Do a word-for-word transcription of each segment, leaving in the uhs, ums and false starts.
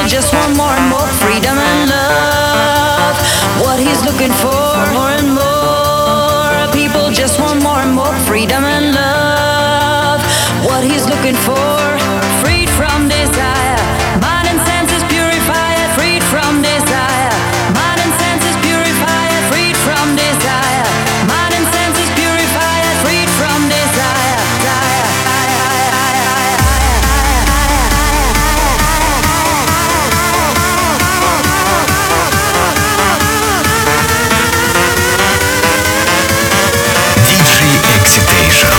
People just want more and more freedom and love. What he's looking for, more and more. People just want more and more freedom and love. What he's looking for, freed from desire. Mind and senses purify it, freed from desire. Mind and senses purify it, freed from desire. Mind and senses purify it, freed from desire. Excitation.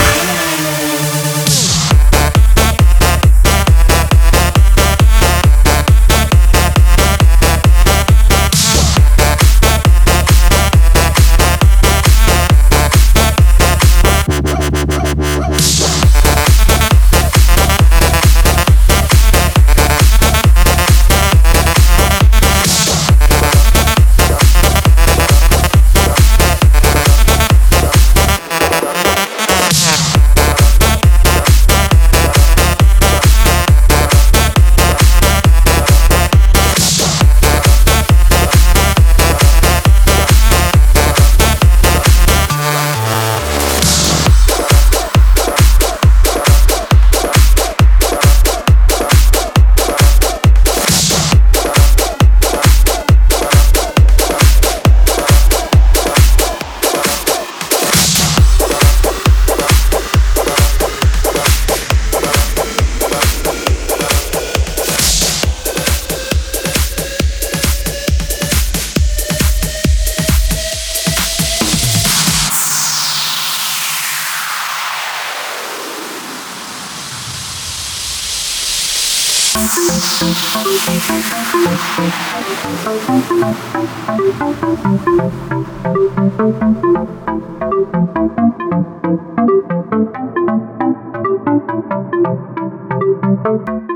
Thank you.